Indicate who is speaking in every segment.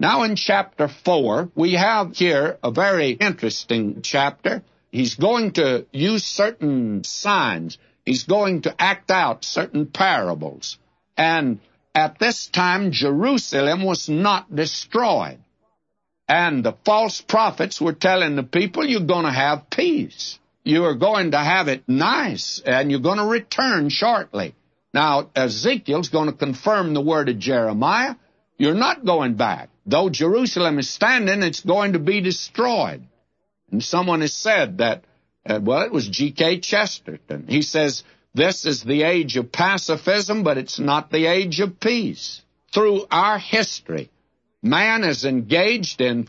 Speaker 1: Now in chapter 4, we have here a very interesting chapter. He's going to use certain signs. He's going to act out certain parables. And at this time, Jerusalem was not destroyed. And the false prophets were telling the people, you're going to have peace. You are going to have it nice, and you're going to return shortly. Now, Ezekiel's going to confirm the word of Jeremiah. You're not going back. Though Jerusalem is standing, it's going to be destroyed. And someone has said that, it was G.K. Chesterton. He says, this is the age of pacifism, but it's not the age of peace. Through our history, man is engaged in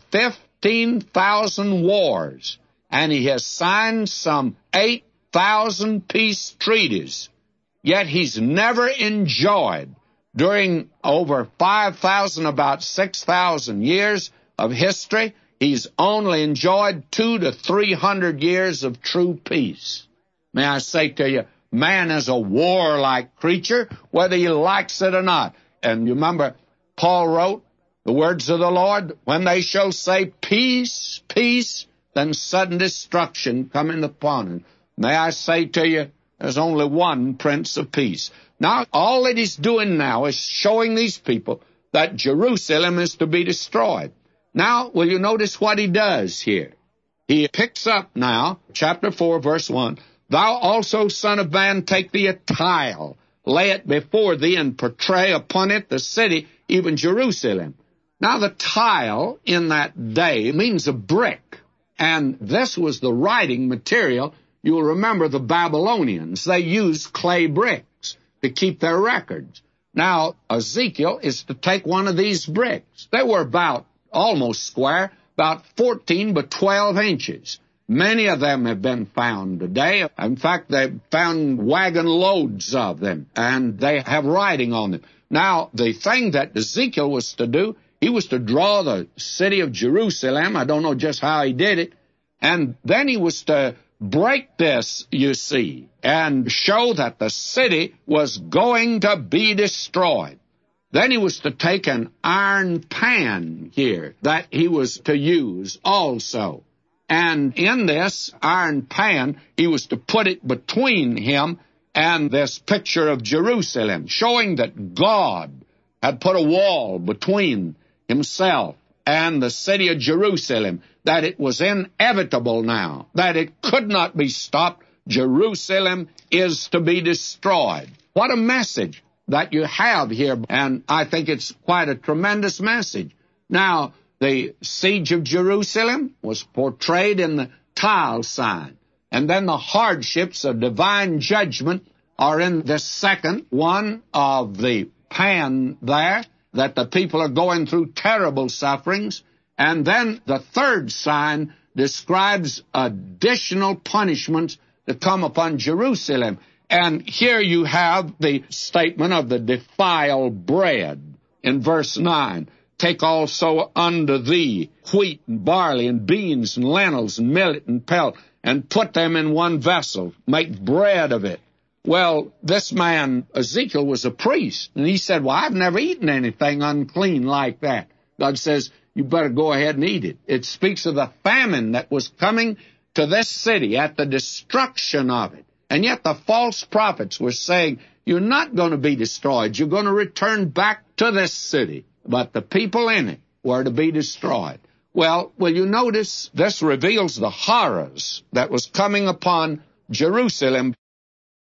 Speaker 1: 15,000 wars, and he has signed some 8,000 peace treaties. Yet he's never enjoyed, during over 5,000, about 6,000 years of history, he's only enjoyed 200 to 300 years of true peace. May I say to you, man is a warlike creature, whether he likes it or not. And you remember, Paul wrote the words of the Lord, when they shall say peace, peace, then sudden destruction coming upon him. May I say to you, there's only one Prince of Peace. Now, all that he's doing now is showing these people that Jerusalem is to be destroyed. Now, will you notice what he does here? He picks up now, chapter 4, verse 1, Thou also, son of man, take thee a tile, lay it before thee, and portray upon it the city, even Jerusalem. Now, the tile in that day means a brick, and this was the writing material. You'll remember the Babylonians. They used clay bricks to keep their records. Now, Ezekiel is to take one of these bricks. They were about almost square, about 14 by 12 inches. Many of them have been found today. In fact, they've found wagon loads of them, and they have writing on them. Now, the thing that Ezekiel was to do, he was to draw the city of Jerusalem. I don't know just how he did it. And then he was to break this, you see, and show that the city was going to be destroyed. Then he was to take an iron pan here that he was to use also. And in this iron pan, he was to put it between him and this picture of Jerusalem, showing that God had put a wall between himself and the city of Jerusalem, that it was inevitable now, that it could not be stopped. Jerusalem is to be destroyed. What a message that you have here, and I think it's quite a tremendous message. Now, the siege of Jerusalem was portrayed in the tile sign, and then the hardships of divine judgment are in the second one of the pan there, that the people are going through terrible sufferings. And then the third sign describes additional punishments to come upon Jerusalem. And here you have the statement of the defiled bread in verse 9. Take also unto thee wheat and barley and beans and lentils and millet and pelt, and put them in one vessel. Make bread of it. Well, this man, Ezekiel, was a priest, and he said, well, I've never eaten anything unclean like that. God says, you better go ahead and eat it. It speaks of the famine that was coming to this city at the destruction of it. And yet the false prophets were saying, you're not going to be destroyed. You're going to return back to this city. But the people in it were to be destroyed. Well, will you notice this reveals the horrors that was coming upon Jerusalem.